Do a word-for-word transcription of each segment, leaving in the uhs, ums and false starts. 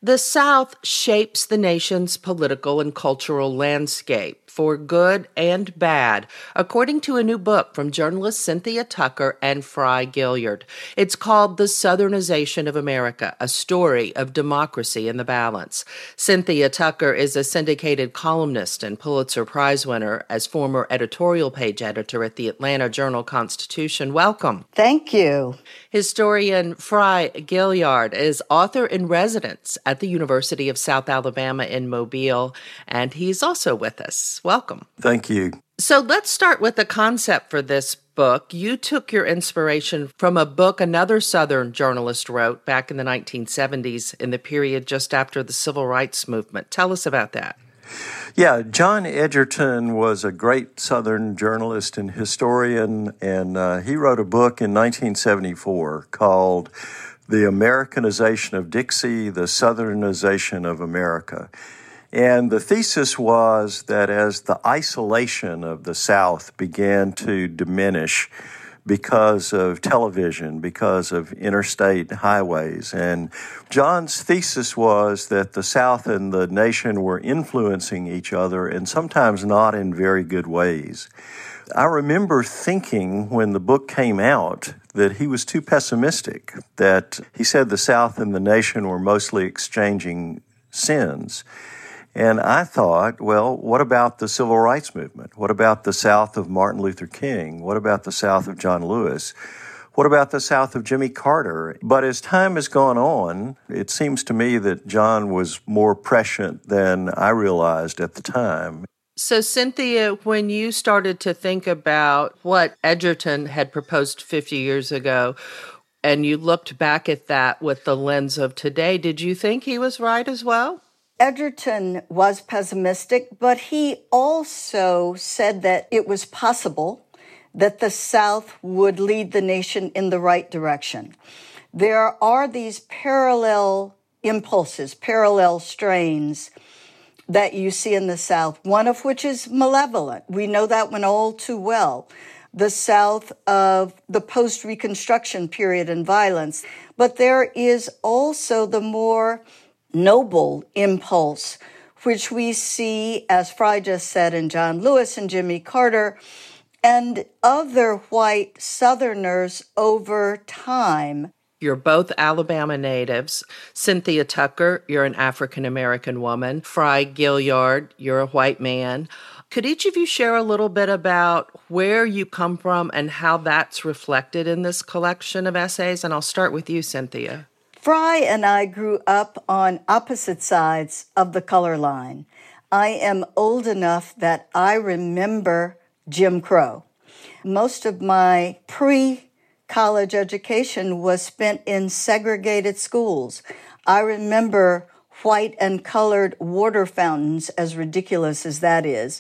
The South shapes the nation's political and cultural landscape, for good and bad, according to a new book from journalists Cynthia Tucker and Fry Gilliard. It's called The Southernization of America, a story of democracy in the balance. Cynthia Tucker is a syndicated columnist and Pulitzer Prize winner as former editorial page editor at the Atlanta Journal-Constitution. Welcome. Thank you. Historian Fry Gilliard is author-in-residence at the University of South Alabama in Mobile, and he's also with us. Welcome. Thank you. So let's start with the concept for this book. You took your inspiration from a book another Southern journalist wrote back in the nineteen seventies in the period just after the Civil Rights Movement. Tell us about that. Yeah, John Edgerton was a great Southern journalist and historian, and uh, he wrote a book in nineteen seventy-four called The Americanization of Dixie, the Southernization of America. And the thesis was that as the isolation of the South began to diminish because of television, because of interstate highways, and John's thesis was that the South and the nation were influencing each other, and sometimes not in very good ways. I remember thinking when the book came out that he was too pessimistic, that he said the South and the nation were mostly exchanging sins. And I thought, well, what about the Civil Rights Movement? What about the South of Martin Luther King? What about the South of John Lewis? What about the South of Jimmy Carter? But as time has gone on, it seems to me that John was more prescient than I realized at the time. So, Cynthia, when you started to think about what Edgerton had proposed fifty years ago, and you looked back at that with the lens of today, did you think he was right as well? Edgerton was pessimistic, but he also said that it was possible that the South would lead the nation in the right direction. There are these parallel impulses, parallel strains that you see in the South, one of which is malevolent. We know that one all too well. The South of the post-Reconstruction period and violence. But there is also the more noble impulse, which we see, as Fry just said, in John Lewis and Jimmy Carter and other white Southerners over time. You're both Alabama natives. Cynthia Tucker, you're an African-American woman. Fry Gilliard, you're a white man. Could each of you share a little bit about where you come from and how that's reflected in this collection of essays? And I'll start with you, Cynthia. Fry and I grew up on opposite sides of the color line. I am old enough that I remember Jim Crow. Most of my pre-college education was spent in segregated schools. I remember white and colored water fountains, as ridiculous as that is.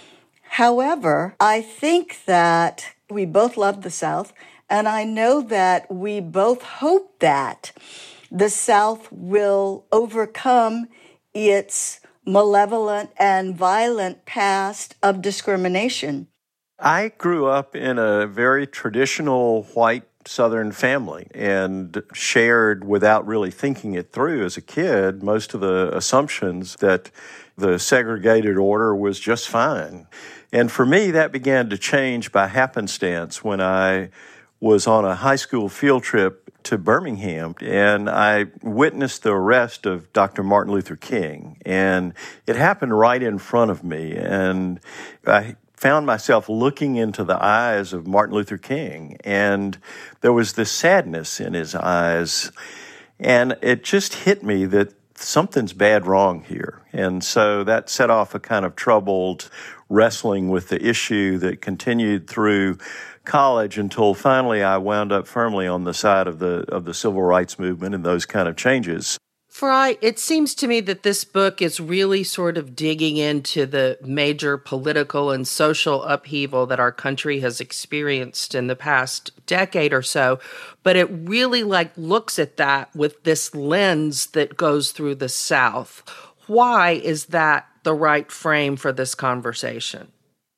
However, I think that we both love the South, and I know that we both hope that the South will overcome its malevolent and violent past of discrimination. I grew up in a very traditional white Southern family and shared, without really thinking it through as a kid, most of the assumptions that the segregated order was just fine. And for me, that began to change by happenstance when I was on a high school field trip to Birmingham, and I witnessed the arrest of Doctor Martin Luther King. And it happened right in front of me, and I found myself looking into the eyes of Martin Luther King, and there was this sadness in his eyes, and it just hit me that something's bad wrong here. And so that set off a kind of troubled wrestling with the issue that continued through college until finally I wound up firmly on the side of the of the civil rights movement and those kind of changes. Fry, it seems to me that this book is really sort of digging into the major political and social upheaval that our country has experienced in the past decade or so, but it really like looks at that with this lens that goes through the South. Why is that the right frame for this conversation?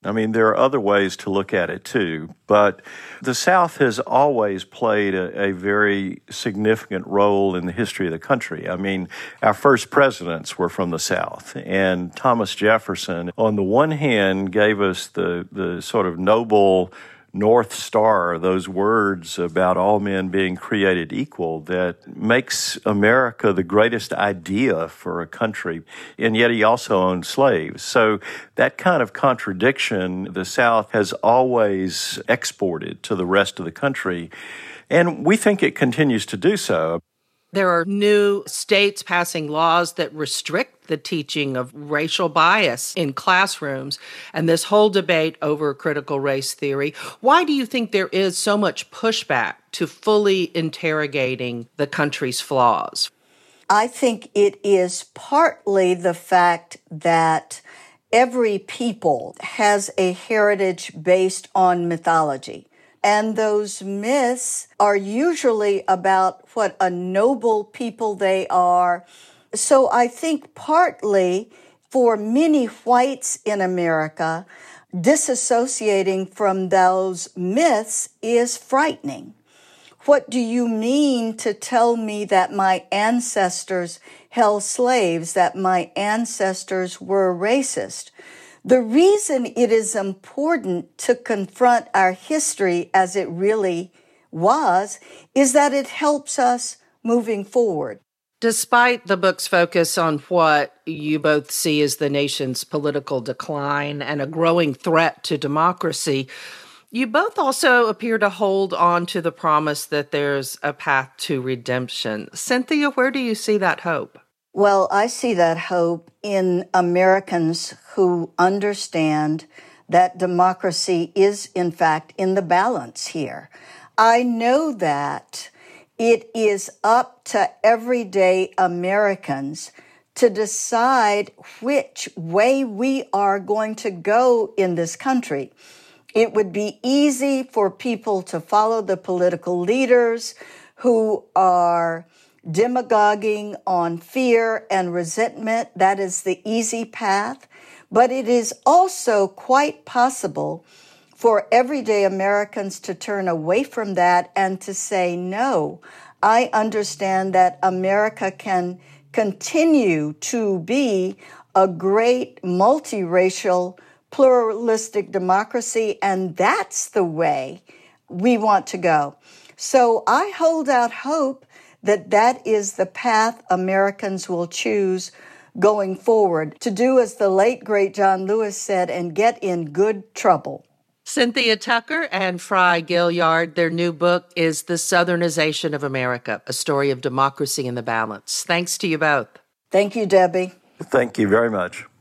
I mean, there are other ways to look at it too, but the South has always played a, a very significant role in the history of the country. I mean, our first presidents were from the South, and Thomas Jefferson, on the one hand, gave us the, the sort of noble North Star, those words about all men being created equal that makes America the greatest idea for a country. And yet he also owned slaves. So that kind of contradiction the South has always exported to the rest of the country. And we think it continues to do so. There are new states passing laws that restrict the teaching of racial bias in classrooms, and this whole debate over critical race theory. Why do you think there is so much pushback to fully interrogating the country's flaws? I think it is partly the fact that every people has a heritage based on mythology. And those myths are usually about what a noble people they are. So I think partly for many whites in America, disassociating from those myths is frightening. What do you mean to tell me that my ancestors held slaves, that my ancestors were racist? The reason it is important to confront our history as it really was is that it helps us moving forward. Despite the book's focus on what you both see as the nation's political decline and a growing threat to democracy, you both also appear to hold on to the promise that there's a path to redemption. Cynthia, where do you see that hope? Well, I see that hope in Americans who understand that democracy is, in fact, in the balance here. I know that it is up to everyday Americans to decide which way we are going to go in this country. It would be easy for people to follow the political leaders who are demagoguing on fear and resentment. That is the easy path. But it is also quite possible for everyday Americans to turn away from that and to say, no, I understand that America can continue to be a great multiracial, pluralistic democracy, and that's the way we want to go. So I hold out hope that that is the path Americans will choose going forward, to do as the late, great John Lewis said, and get in good trouble. Cynthia Tucker and Fry Gilliard, their new book is The Southernization of America, a story of democracy in the balance. Thanks to you both. Thank you, Debbie. Thank you very much.